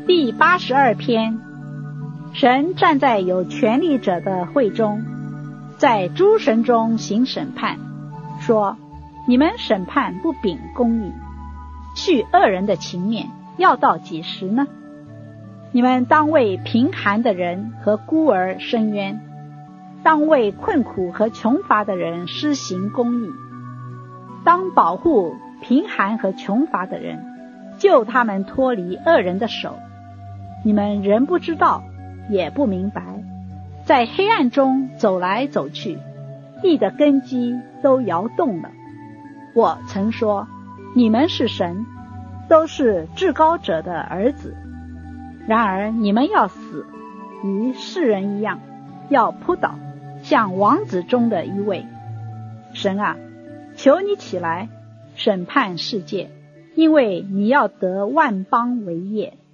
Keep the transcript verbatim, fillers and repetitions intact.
第八十二篇，神站在有权力者的会中，在诸神中行审判，说：你们审判不秉公义，续恶人的情面，要到几时呢？你们当为贫寒的人和孤儿伸冤，当为困苦和穷乏的人施行公义，当保护贫寒和穷乏的人，救他们脱离恶人的手。你们仍不知道，也不明白，在黑暗中走来走去，地的根基都摇动了。我曾说，你们是神，都是至高者的儿子。然而你们要死，与世人一样，要扑倒，像王子中的一位。神啊，求你起来，审判世界，因为你要得万邦为业。